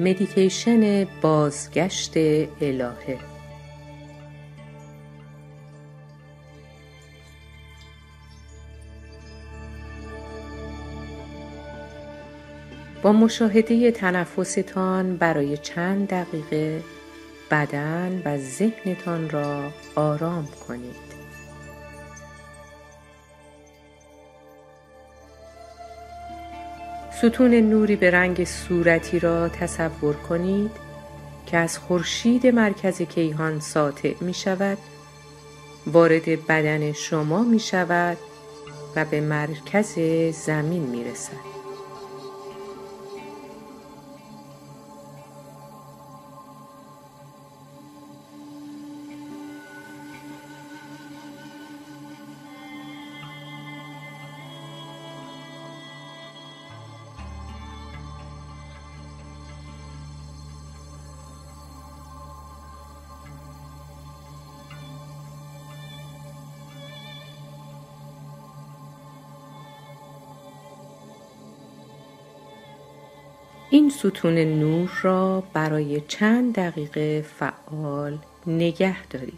مدیتیشن بازگشت الهه. با مشاهده تنفستان برای چند دقیقه بدن و ذهنتان را آرام کنید. ستون نوری به رنگ صورتی را تصور کنید که از خورشید مرکز کیهان ساطع می شود، وارد بدن شما می شود و به مرکز زمین می رسد. این ستون نور را برای چند دقیقه فعال نگه دارید.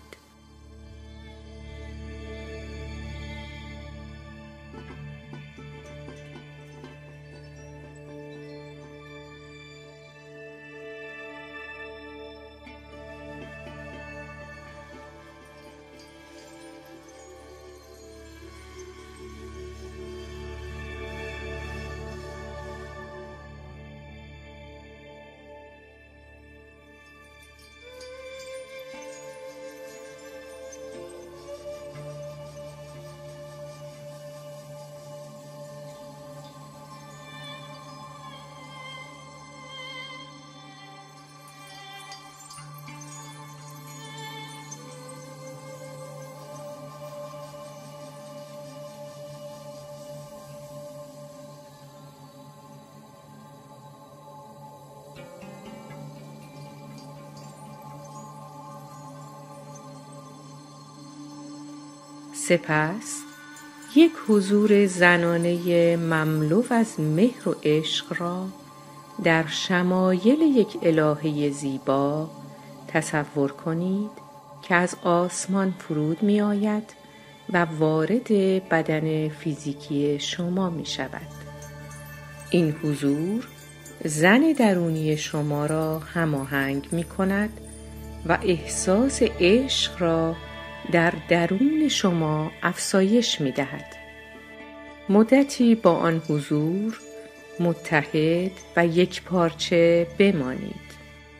سپس یک حضور زنانه مملو از مهر و عشق را در شمایل یک الهه زیبا تصور کنید که از آسمان فرود می آید و وارد بدن فیزیکی شما می شود. این حضور زن درونی شما را هماهنگ می کند و احساس عشق را در درون شما افزایش می دهد. مدتی با آن حضور متحد و یکپارچه بمانید.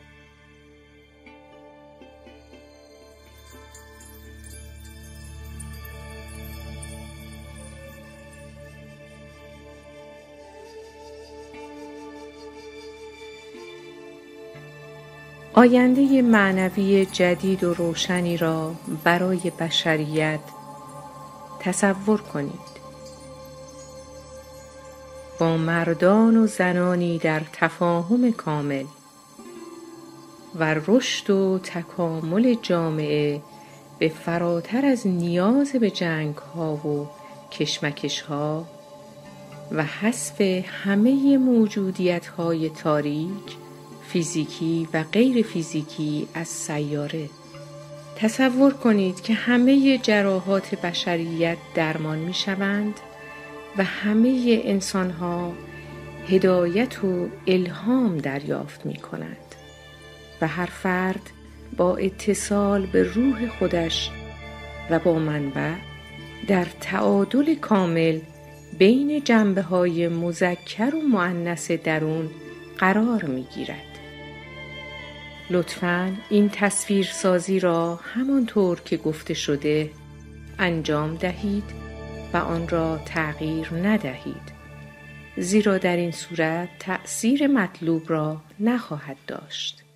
آینده معنوی جدید و روشنی را برای بشریت تصور کنید. با مردان و زنانی در تفاهم کامل و رشد و تکامل جامعه به فراتر از نیاز به جنگ‌ها و کشمکش‌ها و حذف همه موجودیت‌های تاریک، فیزیکی و غیر فیزیکی از سیاره. تصور کنید که همه جراحات بشریت درمان می شوند و همه انسانها هدایت و الهام دریافت می کنند و هر فرد با اتصال به روح خودش و با منبع در تعادل کامل بین جنبه‌های مذکر و مؤنث درون قرار می گیرد. لطفاً این تصویرسازی را همانطور که گفته شده انجام دهید و آن را تغییر ندهید، زیرا در این صورت تأثیر مطلوب را نخواهد داشت.